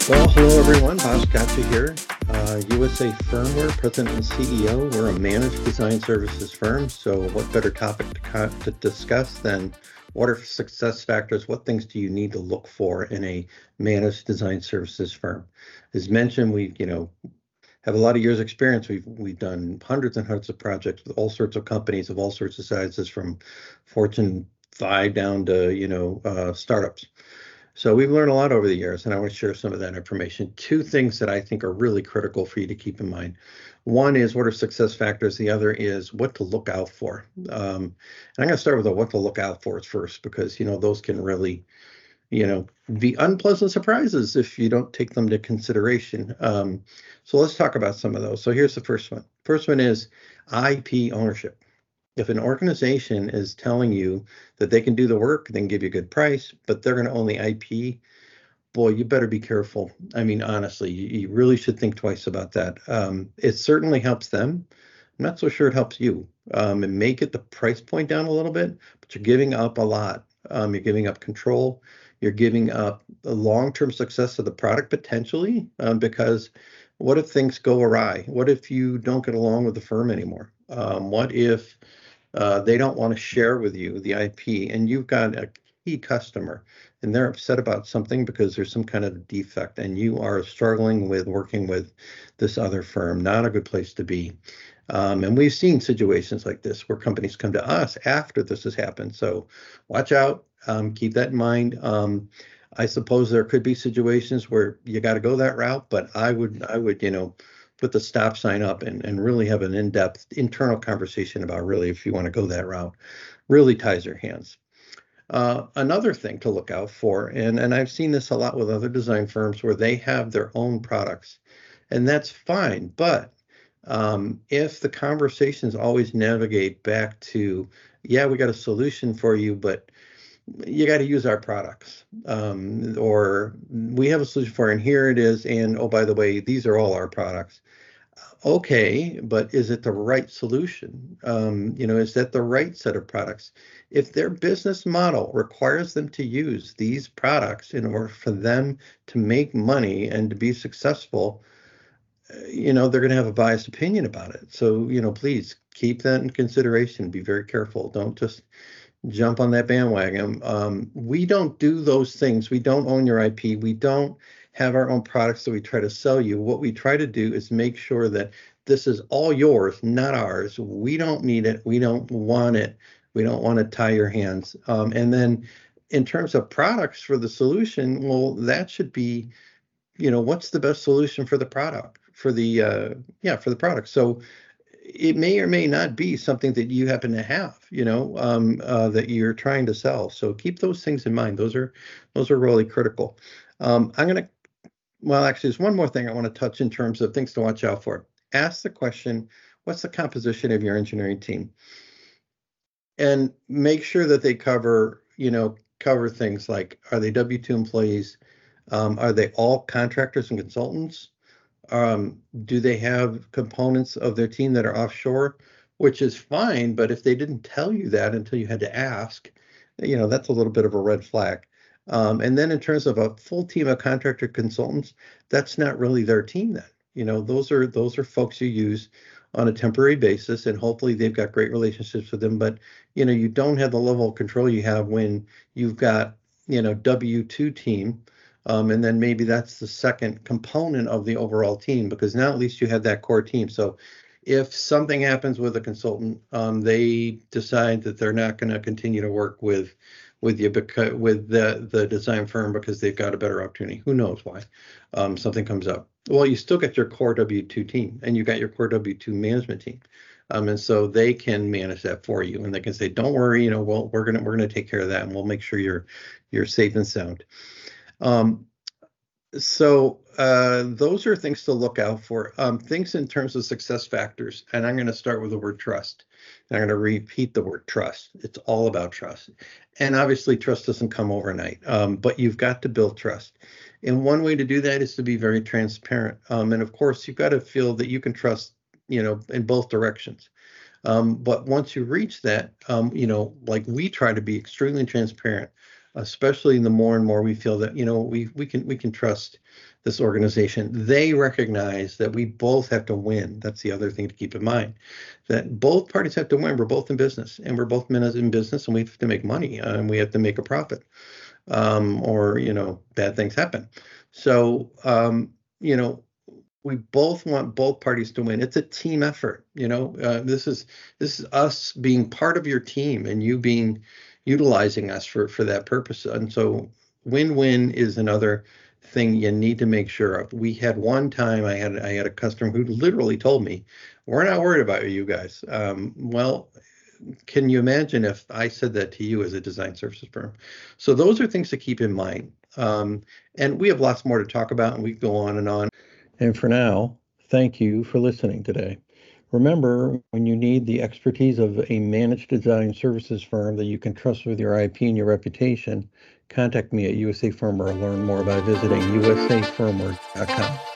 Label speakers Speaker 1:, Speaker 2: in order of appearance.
Speaker 1: Well, hello everyone. Bob Scotcha here, USA Firmware President and CEO. We're a managed design services firm. So, what better topic to discuss than what are success factors? What things do you need to look for in a managed design services firm? As mentioned, we have a lot of years experience. We've done hundreds and hundreds of projects with all sorts of companies of all sorts of sizes, from Fortune 5 down to startups. So we've learned a lot over the years, and I want to share some of that information. Two things that I think are really critical for you to keep in mind. One is what are success factors. The other is what to look out for. And I'm going to start with the what to look out for first, because those can really be unpleasant surprises if you don't take them into consideration. So let's talk about some of those. So here's the first one. First one is IP ownership. If an organization is telling you that they can do the work, they can give you a good price, but they're going to own the IP, boy, you better be careful. I mean, honestly, you really should think twice about that. It certainly helps them. I'm not so sure it helps you. And may get the price point down a little bit, but you're giving up a lot. You're giving up control. You're giving up the long-term success of the product potentially, because what if things go awry? What if you don't get along with the firm anymore? What if they don't want to share with you the IP, and you've got a key customer and they're upset about something because there's some kind of defect and you are struggling with working with this other firm? Not a good place to be. And we've seen situations like this where companies come to us after this has happened. So watch out. Keep that in mind. I suppose there could be situations where you got to go that route, but I would, put the stop sign up and really have an in-depth internal conversation about really if you want to go that route. Really ties your hands. Another thing to look out for, and I've seen this a lot with other design firms where they have their own products, and that's fine. But if the conversations always navigate back to, yeah, we got a solution for you, but you got to use our products, or we have a solution for it, and here it is, and oh, by the way, these are all our products. Okay, but is it the right solution? Is that the right set of products? If their business model requires them to use these products in order for them to make money and to be successful, they're going to have a biased opinion about it. So, please keep that in consideration. Be very careful. Don't just jump on that bandwagon. We don't do those things. We don't own your IP. We don't have our own products that we try to sell you. What we try to do is make sure that this is all yours, not ours. We don't need it. We don't want it. We don't want to tie your hands. And then in terms of products for the solution, well, that should be, what's the best solution for the product, for the product. So it may or may not be something that you happen to have, that you're trying to sell. So keep those things in mind. Those are really critical. Actually, there's one more thing I want to touch in terms of things to watch out for. Ask the question, what's the composition of your engineering team? And make sure that they cover things like, are they W-2 employees? Are they all contractors and consultants? Do they have components of their team that are offshore, which is fine, but if they didn't tell you that until you had to ask, that's a little bit of a red flag. And then in terms of a full team of contractor consultants, that's not really their team then. Those are folks you use on a temporary basis, and hopefully they've got great relationships with them. But you don't have the level of control you have when you've got W-2 team. And then maybe that's the second component of the overall team, because now at least you have that core team. So if something happens with a consultant, they decide that they're not going to continue to work with you with the design firm because they've got a better opportunity. Who knows why? Something comes up. Well, you still get your core W-2 team, and you got your core W-2 management team. And so they can manage that for you, and they can say, don't worry, well, we're gonna take care of that, and we'll make sure you're safe and sound. So those are things to look out for. Things in terms of success factors, and I'm going to start with the word trust. And I'm going to repeat the word trust. It's all about trust. And obviously, trust doesn't come overnight, but you've got to build trust. And one way to do that is to be very transparent. And of course, you've got to feel that you can trust, in both directions. But once you reach that, like we try to be extremely transparent especially the more and more we feel that, we can trust this organization. They recognize that we both have to win. That's the other thing to keep in mind, that both parties have to win. We're both in business, and we're both men in business, and we have to make money, and we have to make a profit, or bad things happen. So you know we both want both parties to win. It's a team effort. This is us being part of your team, and you being utilizing us for that purpose. And so win-win is another thing you need to make sure of. We had one time, I had a customer who literally told me, "We're not worried about you guys." Well, can you imagine if I said that to you as a design services firm? So those are things to keep in mind. And we have lots more to talk about, and we go on and on. And for now, thank you for listening today. Remember, when you need the expertise of a managed design services firm that you can trust with your IP and your reputation, contact me at USA Firmware or learn more by visiting usafirmware.com.